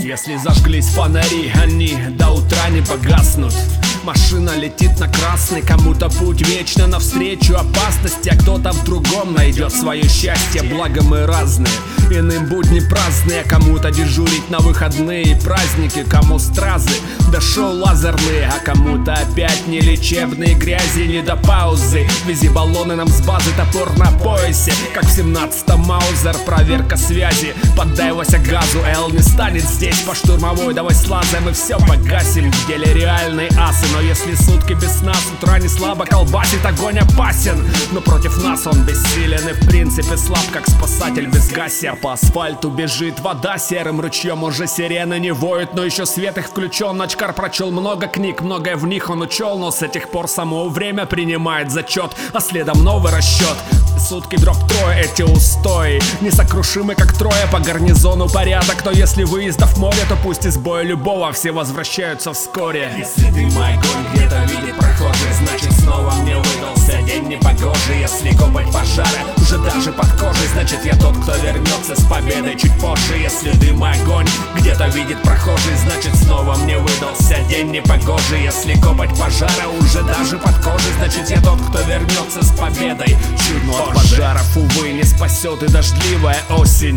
Если зажглись фонари, они до утра не погаснут. Машина летит на красный, кому-то путь вечно навстречу опасности, а кто-то в другом найдет свое счастье. Благо мы разные, иным будни праздные, кому-то дежурить на выходные и праздники, кому стразы да шоу лазерные, а кому-то опять не лечебные грязи, не до паузы. Вези баллоны нам с базы, топор на поясе, как в 17-м Маузер, проверка связи. Поддай Вася газу, Эл не станет здесь по штурмовой, давай слазаем и все погасим. В деле реальные асы, но если сутки без сна, с утра не слабо колбасит, огонь опасен. Но против нас он бессилен и в принципе слаб, как спасатель без гася. По асфальту бежит вода серым ручьем, уже сирены не воют, но еще свет их включен. Ночкар прочел много книг, многое в них он учел, но с этих пор само время принимает зачет, а следом новый расчет. Сутки дроп трое, эти устои несокрушимы как трое, по гарнизону порядок. Но если выездов море, то пусть из боя любого все возвращаются вскоре. Если дым и огонь где-то видит прохожий, значит снова мне выдался день непогожий. Если копать пожары уже даже под кожей, значит я тот, кто вернется с победой чуть позже. Если дым и огонь где-то видит прохожий, значит снова мне выдался день непогожий. Если копать пожары уже даже под кожей, значит я тот, кто вернется с победой чуть позже. От пожаров, увы, не спасет и дождливая осень.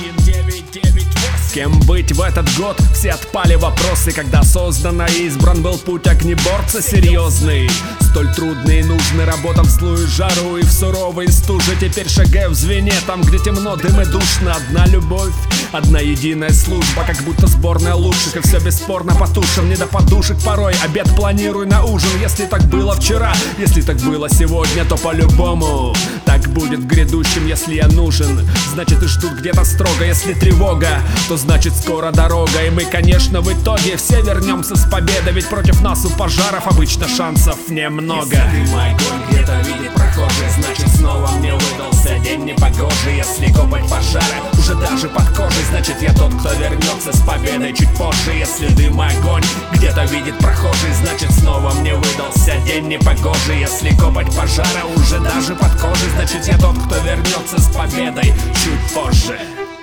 1998. Кем быть в этот год? Все отпали вопросы, когда создан и избран был путь огнеборца серьезный. Столь трудный и нужный, работа в злую жару и в суровой стуже. Теперь шагаю в звене, там где темно, дым и душно. Одна любовь, одна единая служба, как будто сборная лучших, и все бесспорно потушим. Не до подушек порой, обед планируй на ужин. Если так было вчера, если так было сегодня, то по-любому так будет в грядущем. Если я нужен, значит и ждут где-то строго. Если тревога, то значит скоро дорога. И мы, конечно, в итоге все вернемся с победой, ведь против нас у пожаров обычно шансов немного. Если дым и огонь где-то видит прохожий, значит снова мне выдался день непогожий. Если копать пожары уже даже под кожей, значит я тот, кто вернется с победой чуть позже. Если дым и огонь где-то видит прохожий, значит снова мне выдался день непогожий. Если копать пожары уже даже под кожей, значит я тот, кто вернется с победой чуть позже.